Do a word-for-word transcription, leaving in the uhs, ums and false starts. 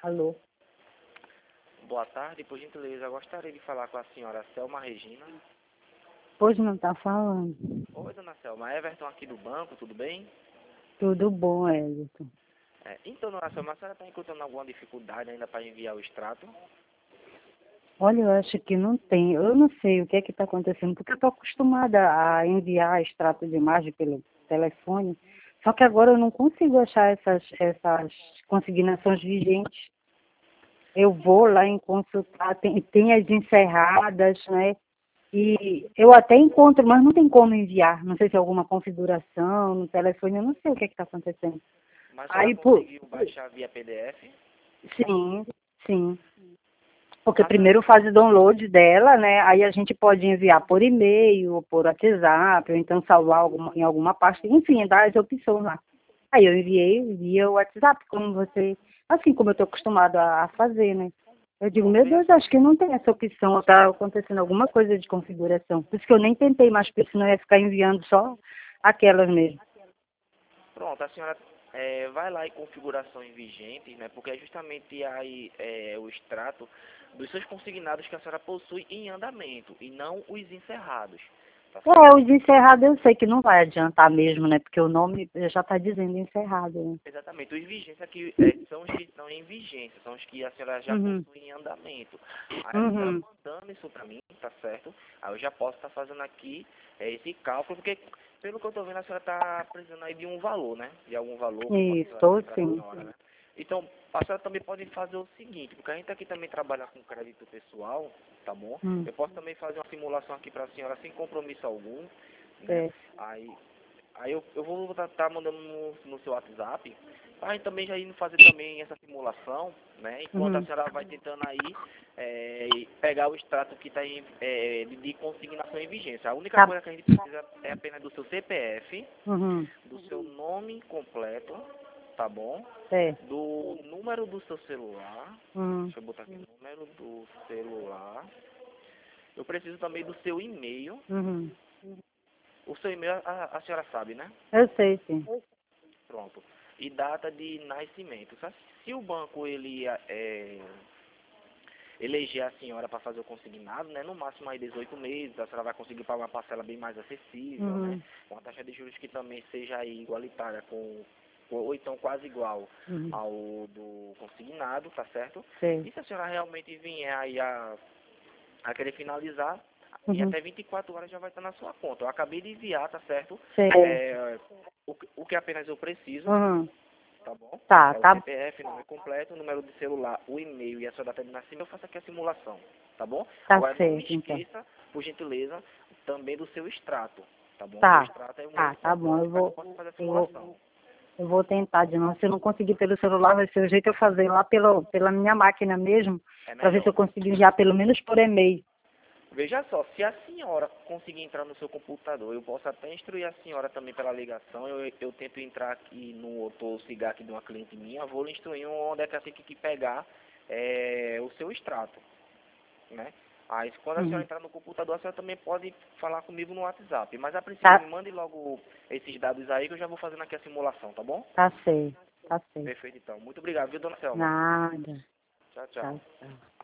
Alô? Boa tarde, por gentileza, eu gostaria de falar com a senhora Selma Regina. Pois não tá falando. Oi, dona Selma, Everton aqui do banco, tudo bem? Tudo bom, Elton. É, então, dona Selma, a senhora está encontrando alguma dificuldade ainda para enviar o extrato? Olha, eu acho que não tem. Eu não sei o que é que está acontecendo, porque eu estou acostumada a enviar extrato de imagem pelo telefone, só que agora eu não consigo achar essas, essas consignações vigentes. Eu vou lá em consultar, tem, tem as encerradas, né? E eu até encontro, mas não tem como enviar. Não sei se é alguma configuração no telefone, eu não sei o que é que está acontecendo. Mas a senhora Aí, por... conseguiu baixar via P D F? sim, sim. Porque A senhora... primeiro faz o download dela, né? Aí a gente pode enviar por e-mail, ou por WhatsApp, ou então salvar alguma, em alguma pasta, enfim, dá as opções lá. Aí eu enviei via o WhatsApp, como você, assim como eu estou acostumada a fazer, né? Eu digo, Pronto, meu veja Deus, só. acho que não tem essa opção, está acontecendo alguma coisa de configuração. Por isso que eu nem tentei mais, porque senão eu ia ficar enviando só aquelas mesmo. Pronto, a senhora é, vai lá em configurações vigentes, né? Porque é justamente aí é, o extrato dos seus consignados que a senhora possui em andamento e não os encerrados, tá É, certo? os encerrados eu sei que não vai adiantar mesmo, né? Porque o nome já está dizendo encerrado, né? Exatamente. Os vigentes aqui é, são os que estão em vigência, são os que a senhora já Uhum. possui em andamento. Aí a senhora Uhum. mandando isso para mim, tá certo? Aí eu já posso estar fazendo aqui é, esse cálculo, porque pelo que eu estou vendo a senhora está precisando aí de um valor, né? De algum valor que possa Estou ser para a sim. senhora, né? Então, a senhora também pode fazer o seguinte, porque a gente aqui também trabalha com crédito pessoal, tá bom? Hum. Eu posso também fazer uma simulação aqui para a senhora sem compromisso algum, né? É. Aí Aí eu, eu vou estar mandando no, no seu WhatsApp, para também já indo fazer também essa simulação, né? Enquanto a Uhum. senhora vai tentando aí é, pegar o extrato que está em é, de de consignação em vigência. A única Tá. coisa que a gente precisa é apenas do seu C P F, Uhum. do seu nome completo, tá bom? É. Do número do seu celular. Uhum. Deixa eu botar aqui, número do celular. Eu preciso também do seu e-mail. Uhum. O seu e-mail a, a senhora sabe, né? Eu sei, sim. Pronto. E data de nascimento. Só se o banco ele é, eleger a senhora para fazer o consignado, né, no máximo aí dezoito meses, a senhora vai conseguir pagar uma parcela bem mais acessível, né? Uhum. Uma taxa de juros que também seja aí igualitária com ou então quase igual Uhum. ao do consignado, tá certo? Sei. E se a senhora realmente vier aí a, a querer finalizar, em Uhum. até vinte e quatro horas já vai estar na sua conta. Eu acabei de enviar, tá certo? Sei. É, o, que- o que apenas eu preciso, Uhum. tá bom? Tá, É o tá. C P F, nome completo, o número de celular, o e-mail e a sua data de nascimento, eu faço aqui a simulação, tá bom? Tá Agora não me certo, então. esqueça, por gentileza, também do seu extrato, tá bom? O seu Tá. extrato é muito Tá, tá bom. importante Eu para que eu vou, possa fazer a eu vou, simulação. eu vou tentar de novo. Se eu não conseguir pelo celular, vai ser o jeito eu fazer lá pelo, pela minha máquina mesmo, É para ver se melhor. eu consigo enviar pelo menos por e-mail. Veja só, se a senhora conseguir entrar no seu computador, eu posso até instruir a senhora também pela ligação, eu, eu tento entrar aqui no outro cigarro aqui de uma cliente minha, vou lhe instruir onde é que ela tem que pegar é, o seu extrato, né? Aí quando a senhora Uhum. entrar no computador, a senhora também pode falar comigo no WhatsApp, mas a princípio Tá, me mande logo esses dados aí que eu já vou fazendo aqui a simulação, tá bom? tá certo. Tá certo. Perfeito então. Muito obrigado, viu, dona Selma? Nada. Tchau, Tchau, tchau. tchau.